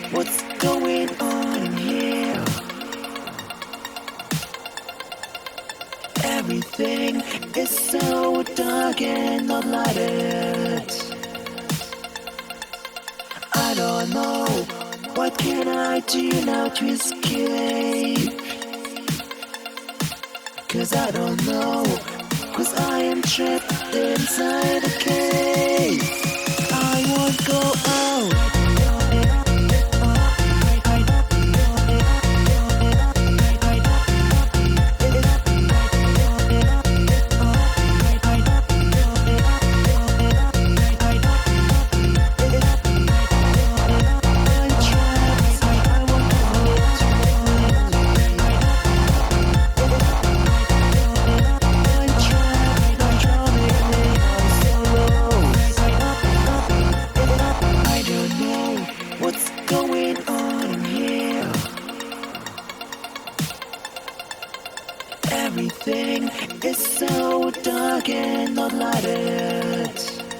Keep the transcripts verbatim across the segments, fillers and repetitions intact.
what's going on in here. Everything is so dark and not lighted. I don't know, what can I do now to escape? Cause I don't know, cause I am trapped inside a cave. I won't go out. Everything is so dark and not lighted.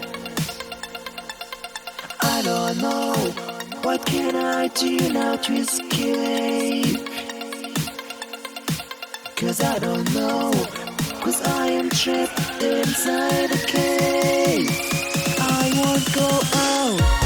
I don't know, what can I do now to escape? Cause I don't know, cause I am trapped inside a cave. I won't go out.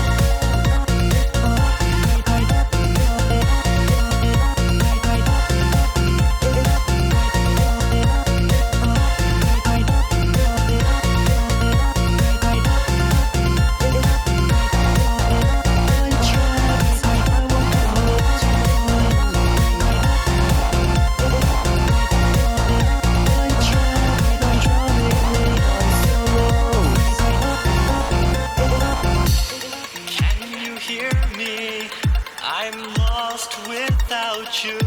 I'm lost without you.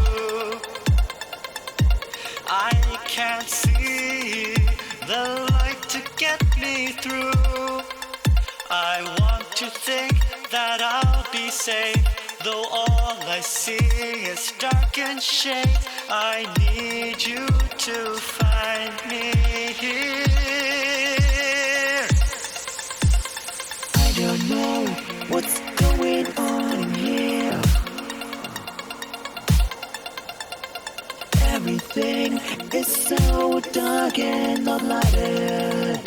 I can't see the light to get me through. I want to think that I'll be safe, though all I see is dark and shade. I need you to find me here. I don't know what's going on in here. Everything is so dark and not lighted.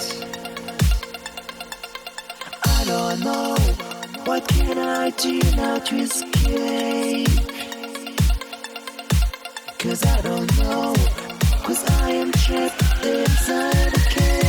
I don't know, what can I do now to escape? Cause I don't know, cause I am trapped inside a cave.